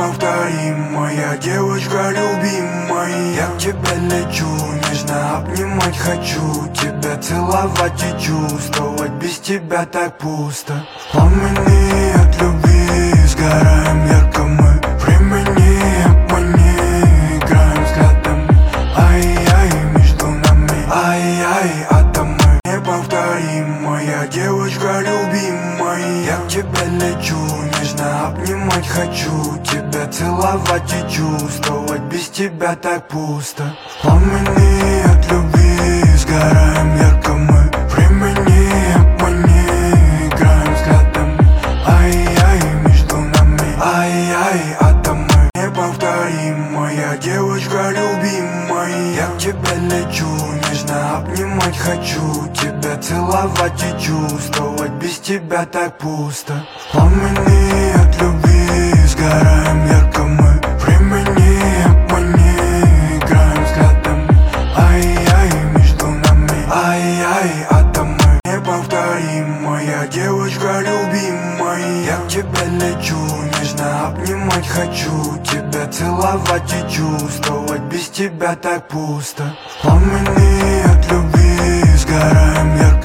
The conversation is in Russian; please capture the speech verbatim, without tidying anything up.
неповторимая девочка любимая. Я к тебе лечу, нежно обнимать хочу, тебя целовать и чувствовать, без тебя так пусто. В пламени от любви сгораем ярко мы, времени обмани, играем взглядами. Ай-яй, между нами, ай-яй, атомы. Неповторимая девочка любимая. Я к тебе лечу, нежно обнимать хочу, тебя целовать и чувствовать, без тебя так пусто. В пламени от любви сгораем ярко мы, времени обмани, играем взглядами. Ай-яй, между нами, ай-яй, атомы. Неповторимая девочка любимая. Я к тебе лечу, нежно обнимать хочу, тебя целовать и чувствовать, без тебя так пусто. В пламени от любви сгораем ярко мы, времени обмани, играем взглядами. Ай-яй, между нами, ай-яй, атомы. Неповторимая девочка любимая. Я к тебе лечу, нежно обнимать хочу, тебя целовать и чувствовать, без тебя так пусто. В пламени от любви сгораем ярко.